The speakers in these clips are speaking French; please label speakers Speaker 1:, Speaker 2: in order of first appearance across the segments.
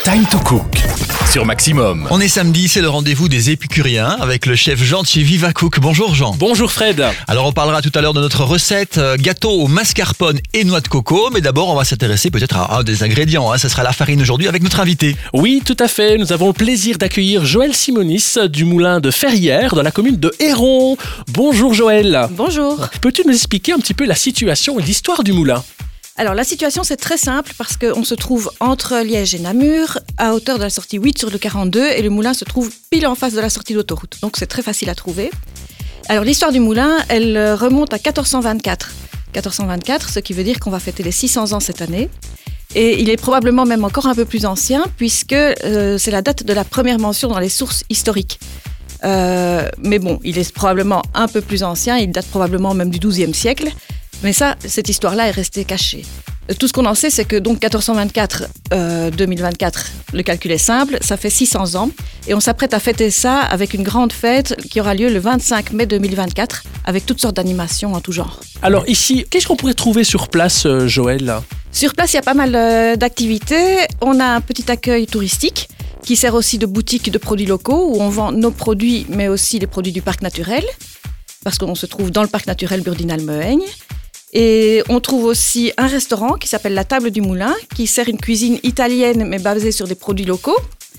Speaker 1: Time to Cook sur Maximum.
Speaker 2: On est samedi, c'est le rendez-vous des épicuriens avec le chef Jean de chez Viva Cook. Bonjour Jean.
Speaker 3: Bonjour Fred.
Speaker 2: Alors on parlera tout à l'heure de notre recette gâteau au mascarpone et noix de coco. Mais d'abord on va s'intéresser peut-être à un des ingrédients. Ce sera la farine aujourd'hui avec notre invité.
Speaker 3: Oui, tout à fait. Nous avons le plaisir d'accueillir Joël Simonis du moulin de Ferrières dans la commune de Héron. Bonjour Joël.
Speaker 4: Bonjour.
Speaker 3: Peux-tu nous expliquer un petit peu la situation et l'histoire du moulin ?
Speaker 4: Alors la situation c'est très simple parce qu'on se trouve entre Liège et Namur à hauteur de la sortie 8 sur le 42 et le moulin se trouve pile en face de la sortie d'autoroute. Donc c'est très facile à trouver. Alors l'histoire du moulin, elle remonte à 1424. 1424, ce qui veut dire qu'on va fêter les 600 ans cette année. Et il est probablement même encore un peu plus ancien puisque c'est la date de la première mention dans les sources historiques. Mais bon, il est probablement un peu plus ancien, il date probablement même du XIIe siècle. Mais ça, cette histoire-là est restée cachée. Tout ce qu'on en sait, c'est que donc 1424, 2024, le calcul est simple, ça fait 600 ans. Et on s'apprête à fêter ça avec une grande fête qui aura lieu le 25 mai 2024, avec toutes sortes d'animations en tout genre.
Speaker 3: Alors ici, qu'est-ce qu'on pourrait trouver sur place, Joël ?
Speaker 4: Sur place, il y a pas mal d'activités. On a un petit accueil touristique qui sert aussi de boutique de produits locaux, où on vend nos produits, mais aussi les produits du parc naturel, parce qu'on se trouve dans le parc naturel Burdinal-Mehaigne. Et on trouve aussi un restaurant qui s'appelle La Table du Moulin, qui sert une cuisine italienne mais basée sur des produits locaux.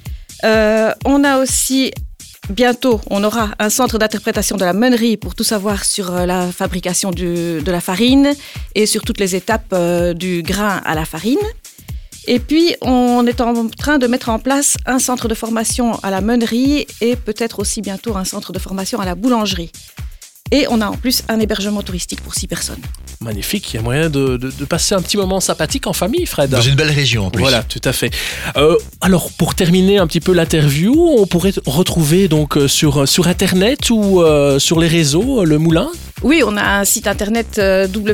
Speaker 4: On a aussi, bientôt, on aura un centre d'interprétation de la meunerie pour tout savoir sur la fabrication de la farine et sur toutes les étapes du grain à la farine. Et puis, on est en train de mettre en place un centre de formation à la meunerie et peut-être aussi bientôt un centre de formation à la boulangerie. Et on a en plus un hébergement touristique pour 6 personnes.
Speaker 3: Magnifique, il y a moyen de passer un petit moment sympathique en famille, Fred.
Speaker 2: Dans une belle région en plus.
Speaker 3: Voilà, tout à fait. Alors, pour terminer un petit peu l'interview, on pourrait retrouver donc sur Internet ou sur les réseaux le moulin ?
Speaker 4: Oui, on a un site internet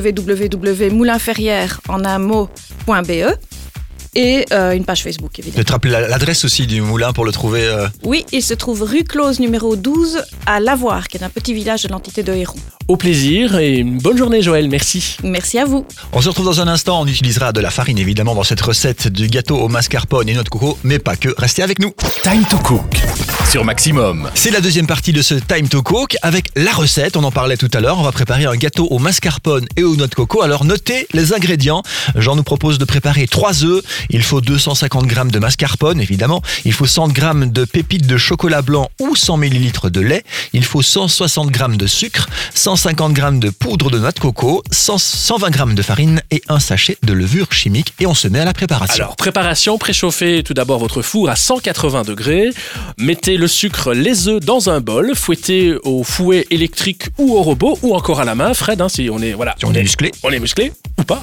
Speaker 4: www.moulinferrières.be et une page Facebook, évidemment.
Speaker 2: Peut-être rappeler l'adresse aussi du moulin pour le trouver.
Speaker 4: Oui, il se trouve rue Close numéro 12 à Lavoire, qui est un petit village de l'entité de Héron.
Speaker 3: Au plaisir et une bonne journée Joël, merci.
Speaker 4: Merci à vous.
Speaker 2: On se retrouve dans un instant, on utilisera de la farine évidemment dans cette recette du gâteau au mascarpone et noix de coco, mais pas que, restez avec nous.
Speaker 1: Time to Cook sur Maximum.
Speaker 2: C'est la deuxième partie de ce Time to Cook avec la recette, on en parlait tout à l'heure, on va préparer un gâteau au mascarpone et aux noix de coco. Alors notez les ingrédients, Jean nous propose de préparer 3 œufs, il faut 250 g de mascarpone évidemment, il faut 100 g de pépites de chocolat blanc ou 100 ml de lait, il faut 160 g de sucre, 150 g de poudre de noix de coco, 120 g de farine et un sachet de levure chimique et on se met à la préparation.
Speaker 3: Alors, préparation, préchauffez tout d'abord votre four à 180 degrés, mettez le sucre, les œufs dans un bol, fouettez au fouet électrique ou au robot ou encore à la main, Fred, si on est
Speaker 2: musclé.
Speaker 3: On est musclé ou pas.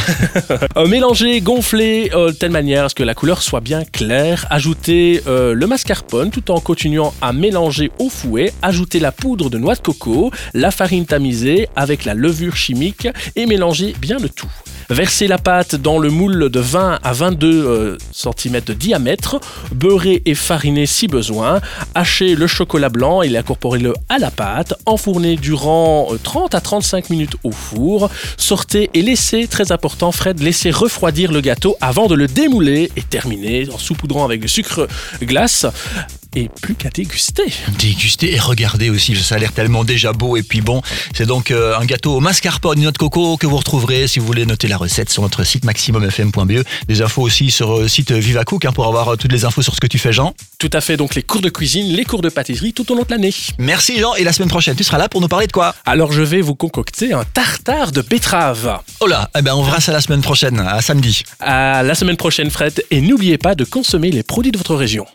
Speaker 3: Mélangez, gonflez de telle manière à ce que la couleur soit bien claire. Ajoutez le mascarpone tout en continuant à mélanger au fouet. Ajoutez la poudre de noix de coco, la farine tamisée avec la levure chimique et mélangez bien le tout. Versez la pâte dans le moule de 20 à 22 cm de diamètre, beurrez et farinez si besoin, hachez le chocolat blanc et incorporez-le à la pâte, enfournez durant 30 à 35 minutes au four, sortez et laissez, très important Fred, laissez refroidir le gâteau avant de le démouler et terminez en saupoudrant avec du sucre glace. Et plus qu'à déguster.
Speaker 2: Déguster et regarder aussi, ça a l'air tellement déjà beau et puis bon. C'est donc un gâteau au mascarpone et noix de coco que vous retrouverez si vous voulez noter la recette sur notre site maximumfm.be. Des infos aussi sur le site Viva Cook pour avoir toutes les infos sur ce que tu fais Jean.
Speaker 3: Tout à fait, donc les cours de cuisine, les cours de pâtisserie tout au long de l'année.
Speaker 2: Merci Jean, et la semaine prochaine tu seras là pour nous parler de quoi ?
Speaker 3: Alors je vais vous concocter un tartare de betterave.
Speaker 2: Oh là, on verra ça la semaine prochaine, à samedi.
Speaker 3: À la semaine prochaine Fred, et n'oubliez pas de consommer les produits de votre région.